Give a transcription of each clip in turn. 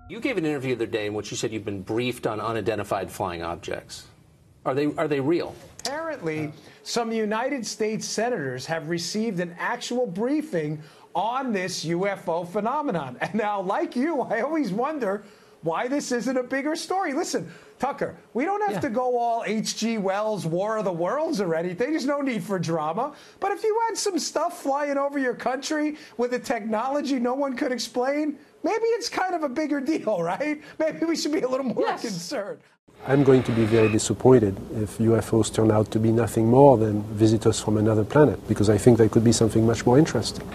You gave an interview the other day in which you said you've been briefed on unidentified flying objects. Are they real? Apparently, some United States senators have received an actual briefing on this UFO phenomenon. And now, like you, I always wonder why this isn't a bigger story. Listen, Tucker, we don't have to go all H.G. Wells' War of the Worlds or anything. There's no need for drama. But if you had some stuff flying over your country with a technology no one could explain, maybe it's kind of a bigger deal, right? Maybe we should be a little more concerned. I'm going to be very disappointed if UFOs turn out to be nothing more than visitors from another planet, because I think they could be something much more interesting.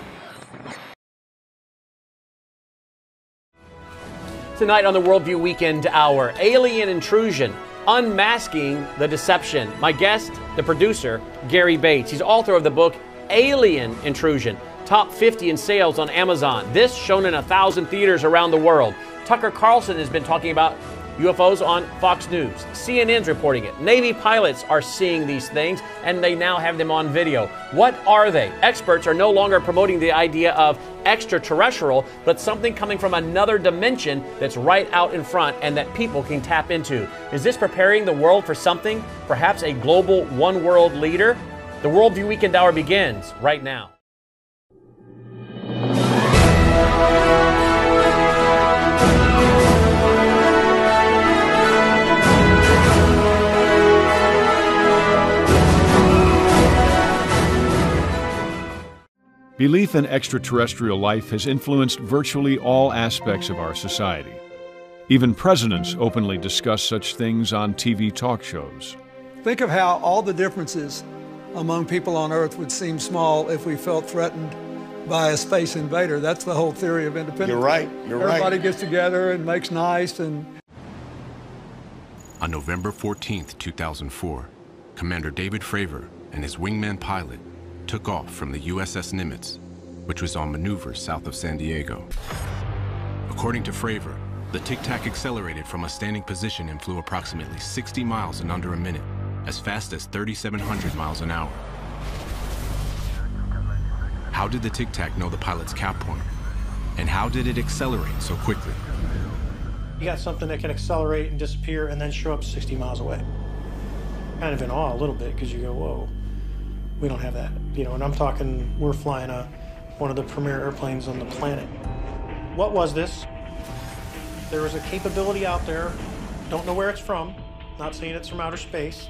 Tonight on the Worldview Weekend Hour, alien intrusion, unmasking the deception. My guest, the producer, Gary Bates. He's author of the book Alien Intrusion, top 50 in sales on Amazon. This shown in 1,000 theaters around the world. Tucker Carlson has been talking about UFOs on Fox News. CNN's reporting it. Navy pilots are seeing these things, and they now have them on video. What are they? Experts are no longer promoting the idea of extraterrestrial, but something coming from another dimension that's right out in front and that people can tap into. Is this preparing the world for something? Perhaps a global one-world leader? The Worldview Weekend Hour begins right now. Belief in extraterrestrial life has influenced virtually all aspects of our society. Even presidents openly discuss such things on TV talk shows. Think of how all the differences among people on Earth would seem small if we felt threatened by a space invader. That's the whole theory of independence. You're right. Everybody gets together and makes nice. And on November 14th, 2004, Commander David Fravor and his wingman pilot took off from the USS Nimitz, which was on maneuver south of San Diego. According to Fravor, the Tic Tac accelerated from a standing position and flew approximately 60 miles in under a minute, as fast as 3,700 miles an hour. How did the Tic Tac know the pilot's cap point? And how did it accelerate so quickly? You got something that can accelerate and disappear and then show up 60 miles away. Kind of in awe a little bit, because you go, whoa. We don't have that, and I'm talking, we're flying one of the premier airplanes on the planet. What was this? There was a capability out there, don't know where it's from, not saying it's from outer space,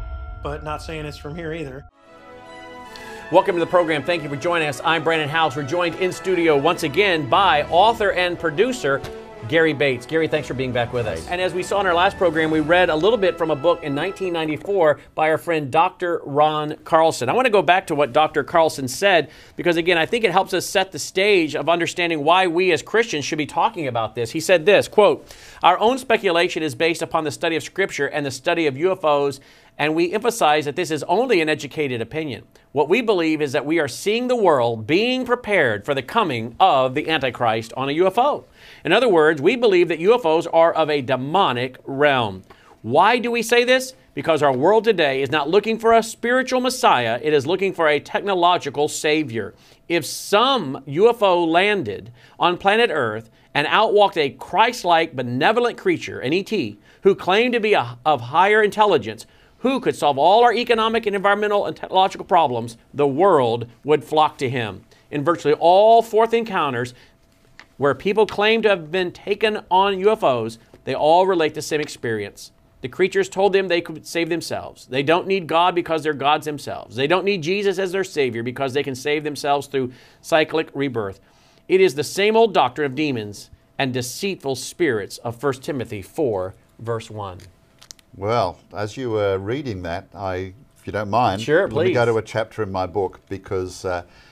but not saying it's from here either. Welcome to the program. Thank you for joining us. I'm Brandon Howes. We're joined in studio once again by author and producer Gary Bates. Gary, thanks for being back with us. And as we saw in our last program, we read a little bit from a book in 1994 by our friend Dr. Ron Carlson. I want to go back to what Dr. Carlson said because, again, I think it helps us set the stage of understanding why we as Christians should be talking about this. He said this, quote, "Our own speculation is based upon the study of Scripture and the study of UFOs, and we emphasize that this is only an educated opinion. What we believe is that we are seeing the world being prepared for the coming of the Antichrist on a UFO. In other words, we believe that UFOs are of a demonic realm. Why do we say this? Because our world today is not looking for a spiritual Messiah, it is looking for a technological Savior. If some UFO landed on planet Earth and outwalked a Christ-like benevolent creature, an ET, who claimed to be of higher intelligence, who could solve all our economic and environmental and technological problems, the world would flock to him. In virtually all fourth encounters where people claim to have been taken on UFOs, they all relate the same experience. The creatures told them they could save themselves. They don't need God because they're gods themselves. They don't need Jesus as their Savior because they can save themselves through cyclic rebirth. It is the same old doctrine of demons and deceitful spirits of 1 Timothy 4, verse 1. Well, as you were reading that, if you don't mind, sure, let me go to a chapter in my book because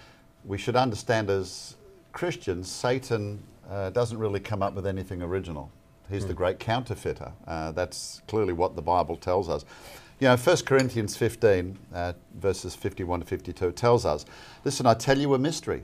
we should understand as Christians, Satan doesn't really come up with anything original. He's the great counterfeiter. That's clearly what the Bible tells us. 1 Corinthians 15, verses 51 to 52 tells us, "Listen, I tell you a mystery.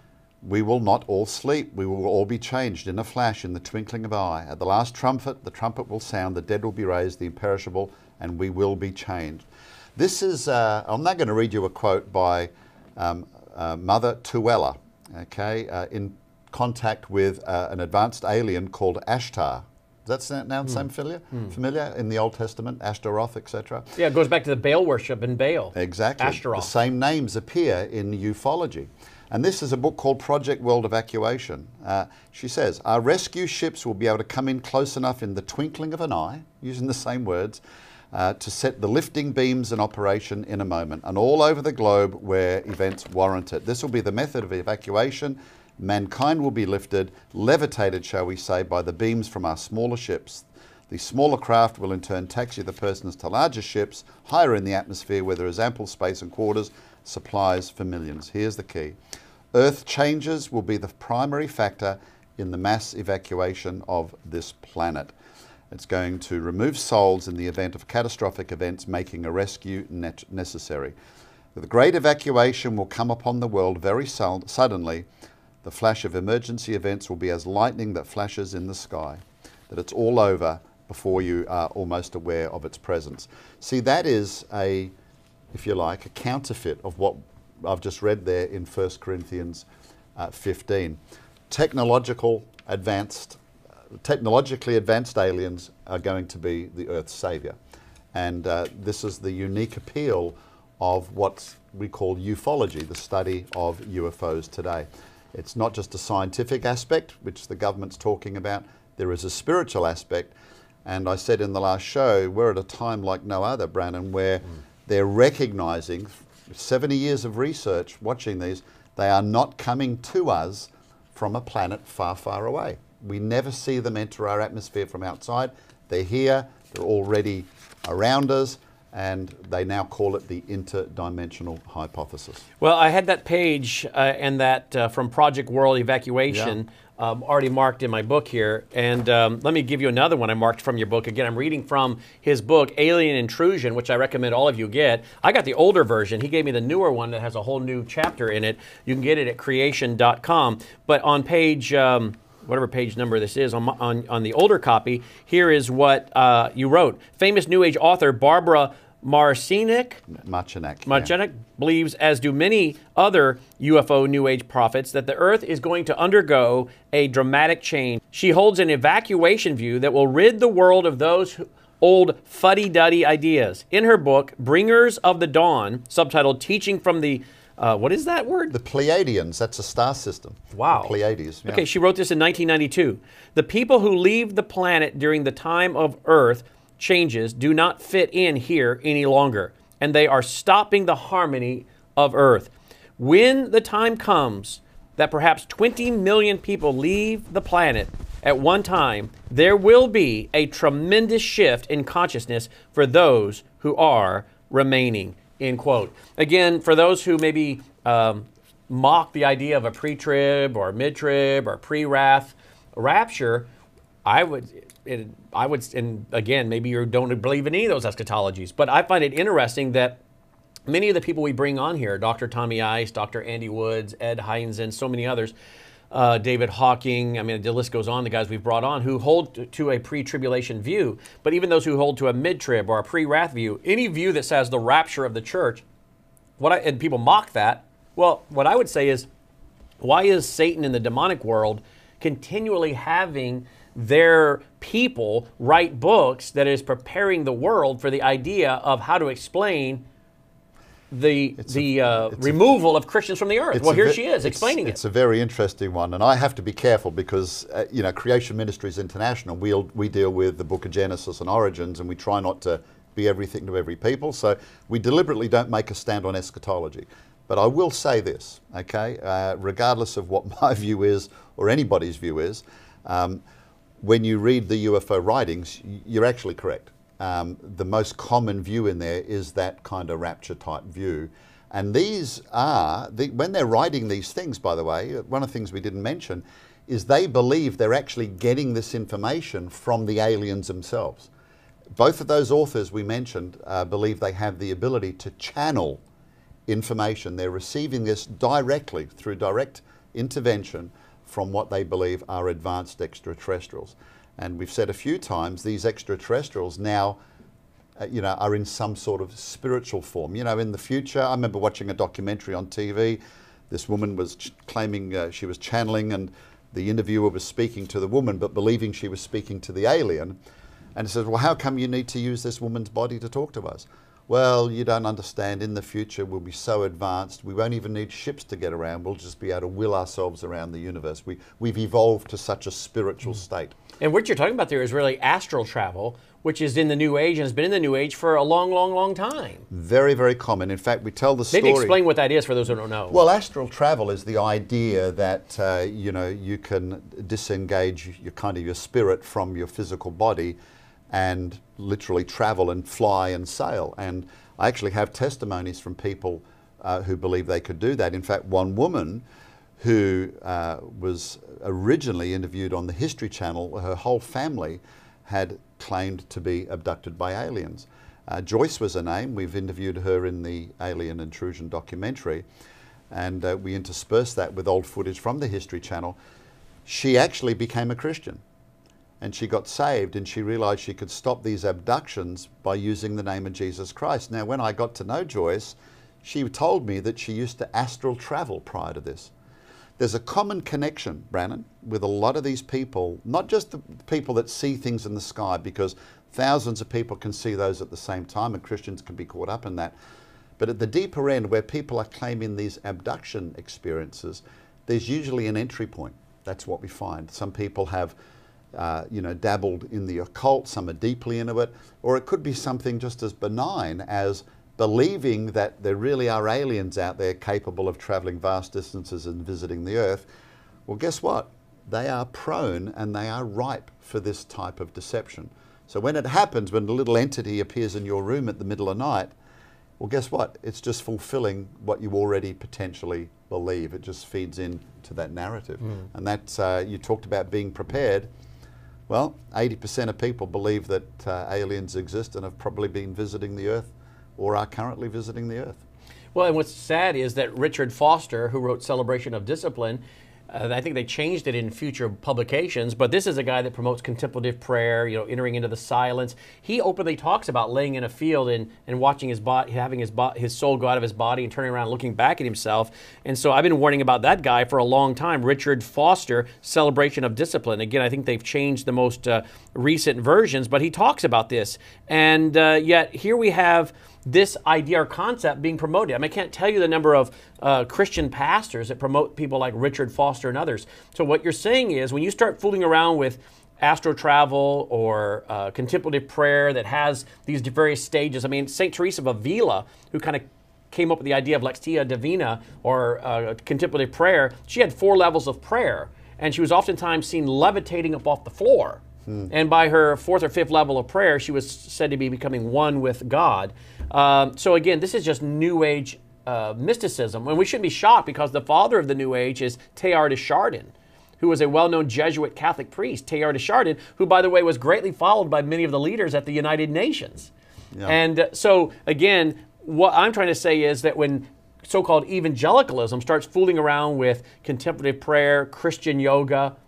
We will not all sleep. We will all be changed in a flash, in the twinkling of an eye. At the last trumpet, the trumpet will sound, the dead will be raised, the imperishable, and we will be changed." This is, I'm now going to read you a quote by Mother Tuella. Okay, in contact with an advanced alien called Ashtar. Does that now sound familiar in the Old Testament, Ashtaroth, etc.? Yeah, it goes back to the Baal worship in Baal. Exactly. Ashtaroth. The same names appear in ufology. And this is a book called Project World Evacuation. She says, our rescue ships will be able to come in close enough in the twinkling of an eye, using the same words, to set the lifting beams in operation in a moment, and all over the globe where events warrant it. This will be the method of evacuation. Mankind will be lifted, levitated, shall we say, by the beams from our smaller ships. The smaller craft will in turn taxi the persons to larger ships, higher in the atmosphere where there is ample space and quarters, supplies for millions. Here's the key. Earth changes will be the primary factor in the mass evacuation of this planet. It's going to remove souls in the event of catastrophic events, making a rescue necessary. The great evacuation will come upon the world very suddenly. The flash of emergency events will be as lightning that flashes in the sky, that it's all over before you are almost aware of its presence. See, that is a, if you like, a counterfeit of what I've just read there in 1 Corinthians 15. Technologically advanced aliens are going to be the Earth's savior. And this is the unique appeal of what we call ufology, the study of UFOs today. It's not just a scientific aspect, which the government's talking about. There is a spiritual aspect. And I said in the last show, we're at a time like no other, Brannon, where they're recognizing 70 years of research watching these, they are not coming to us from a planet far, far away. We never see them enter our atmosphere from outside. They're here, they're already around us, and they now call it the interdimensional hypothesis. Well, I had that page and that from Project World Evacuation already marked in my book here. And let me give you another one I marked from your book. Again, I'm reading from his book, Alien Intrusion, which I recommend all of you get. I got the older version. He gave me the newer one that has a whole new chapter in it. You can get it at creation.com. But on page... whatever page number this is, on the older copy, here is what you wrote. Famous New Age author Barbara Marcinek believes, as do many other UFO New Age prophets, that the Earth is going to undergo a dramatic change. She holds an evacuation view that will rid the world of those old fuddy-duddy ideas. In her book, Bringers of the Dawn, subtitled Teaching from the what is that word? The Pleiadians. That's a star system. Wow. The Pleiades. Yeah. Okay, she wrote this in 1992. The people who leave the planet during the time of Earth changes do not fit in here any longer, and they are stopping the harmony of Earth. When the time comes that perhaps 20 million people leave the planet at one time, there will be a tremendous shift in consciousness for those who are remaining. End quote. Again, for those who maybe mock the idea of a pre-trib or mid-trib or pre-wrath rapture, I would, and again, maybe you don't believe in any of those eschatologies, but I find it interesting that many of the people we bring on here, Dr. Tommy Ice, Dr. Andy Woods, Ed Hines, and so many others, David Hawking, I mean, the list goes on, the guys we've brought on, who hold to a pre-tribulation view, but even those who hold to a mid-trib or a pre-wrath view, any view that says the rapture of the church, and people mock that, well, what I would say is, why is Satan in the demonic world continually having their people write books that is preparing the world for the idea of how to explain the removal of Christians from the earth? Well, here she is explaining it. It's a very interesting one, and I have to be careful because Creation Ministries International, we deal with the Book of Genesis and Origins, and we try not to be everything to every people. So we deliberately don't make a stand on eschatology. But I will say this, okay, regardless of what my view is or anybody's view is, when you read the UFO writings, you're actually correct. The most common view in there is that kind of rapture type view. And these are, when they're writing these things, by the way, one of the things we didn't mention is they believe they're actually getting this information from the aliens themselves. Both of those authors we mentioned believe they have the ability to channel information. They're receiving this directly through direct intervention from what they believe are advanced extraterrestrials. And we've said a few times, these extraterrestrials now, are in some sort of spiritual form. In the future, I remember watching a documentary on TV. This woman was claiming she was channeling, and the interviewer was speaking to the woman, but believing she was speaking to the alien. And he says, well, how come you need to use this woman's body to talk to us? Well, you don't understand. In the future, we'll be so advanced, we won't even need ships to get around. We'll just be able to will ourselves around the universe. We've evolved to such a spiritual state. And what you're talking about there is really astral travel, which is in the New Age and has been in the New Age for a long, long, long time. Very, very common. In fact, we tell the story. Maybe explain what that is for those who don't know. Well, astral travel is the idea that you can disengage your spirit from your physical body and literally travel and fly and sail. And I actually have testimonies from people who believe they could do that. In fact, one woman who was originally interviewed on the History Channel, her whole family had claimed to be abducted by aliens. Joyce was her name. We've interviewed her in the Alien Intrusion documentary, and we interspersed that with old footage from the History Channel. She actually became a Christian, and she got saved, and she realized she could stop these abductions by using the name of Jesus Christ. Now, when I got to know Joyce, she told me that she used to astral travel prior to this. There's a common connection, Brannon, with a lot of these people, not just the people that see things in the sky, because thousands of people can see those at the same time, and Christians can be caught up in that. But at the deeper end, where people are claiming these abduction experiences, there's usually an entry point. That's what we find. Some people have dabbled in the occult, some are deeply into it, or it could be something just as benign as believing that there really are aliens out there capable of traveling vast distances and visiting the Earth. Well, guess what? They are prone and they are ripe for this type of deception. So when it happens, when the little entity appears in your room at the middle of the night, well, guess what? It's just fulfilling what you already potentially believe. It just feeds into that narrative. And that's, you talked about being prepared. Well, 80% of people believe that aliens exist and have probably been visiting the Earth or are currently visiting the Earth. Well, and what's sad is that Richard Foster, who wrote Celebration of Discipline, I think they changed it in future publications, but this is a guy that promotes contemplative prayer, entering into the silence. He openly talks about laying in a field and watching his body, having his soul go out of his body and turning around and looking back at himself. And so I've been warning about that guy for a long time, Richard Foster, Celebration of Discipline. Again, I think they've changed the most recent versions, but he talks about this. And yet here we have this idea or concept being promoted. I mean, I can't tell you the number of Christian pastors that promote people like Richard Foster and others. So what you're saying is when you start fooling around with astral travel or contemplative prayer that has these various stages, I mean, St. Teresa of Avila, who kind of came up with the idea of Lectio Divina or contemplative prayer, she had 4 levels of prayer, and she was oftentimes seen levitating up off the floor. And by her 4th or 5th level of prayer, she was said to be becoming one with God. So again, this is just New Age mysticism. And we shouldn't be shocked because the father of the New Age is Teilhard de Chardin, who was a well-known Jesuit Catholic priest. Teilhard de Chardin, who, by the way, was greatly followed by many of the leaders at the United Nations. Yeah. And so, again, what I'm trying to say is that when so-called evangelicalism starts fooling around with contemplative prayer, Christian yoga,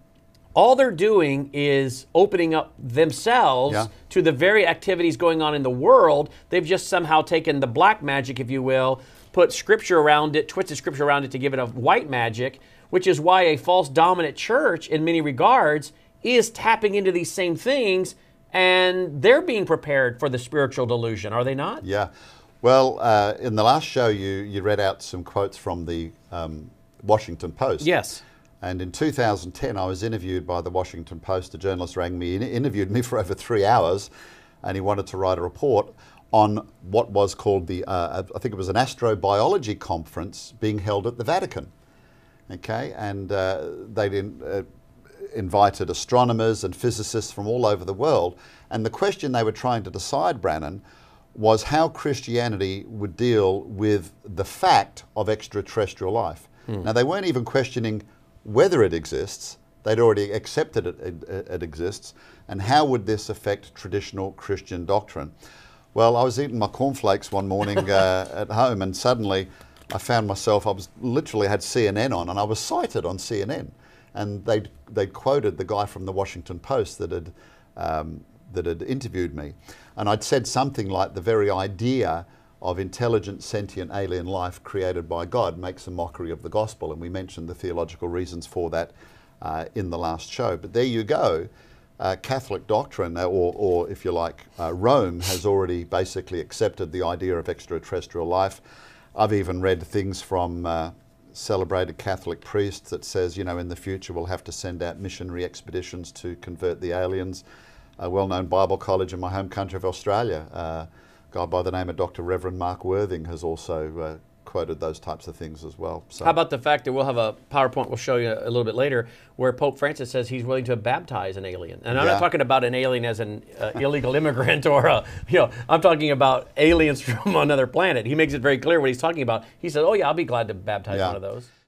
all they're doing is opening up themselves to the very activities going on in the world. They've just somehow taken the black magic, if you will, put scripture around it, twisted scripture around it to give it a white magic, which is why a false dominant church, in many regards, is tapping into these same things, and they're being prepared for the spiritual delusion, are they not? Yeah. Well, in the last show, you read out some quotes from the Washington Post. Yes. And in 2010, I was interviewed by the Washington Post. A journalist rang me, interviewed me for over 3 hours, and he wanted to write a report on what was called I think it was an astrobiology conference being held at the Vatican. Okay, and they invited astronomers and physicists from all over the world. And the question they were trying to decide, Brannon, was how Christianity would deal with the fact of extraterrestrial life. Now, they weren't even questioning whether it exists. They'd already accepted it exists. And how would this affect traditional Christian doctrine? Well, I was eating my cornflakes one morning at home, and suddenly I found myself, I had CNN on, and I was cited on CNN. And they'd quoted the guy from the Washington Post that had interviewed me. And I'd said something like the very idea of intelligent, sentient alien life created by God makes a mockery of the gospel. And we mentioned the theological reasons for that in the last show. But there you go. Catholic doctrine, or if you like, Rome has already basically accepted the idea of extraterrestrial life. I've even read things from celebrated Catholic priests that says, in the future we'll have to send out missionary expeditions to convert the aliens. A well-known Bible college in my home country of Australia, a guy by the name of Dr. Reverend Mark Worthing has also quoted those types of things as well. So. How about the fact that we'll have a PowerPoint we'll show you a little bit later where Pope Francis says he's willing to baptize an alien. And I'm not talking about an alien as an illegal immigrant or, I'm talking about aliens from another planet. He makes it very clear what he's talking about. He says, oh yeah, I'll be glad to baptize one of those.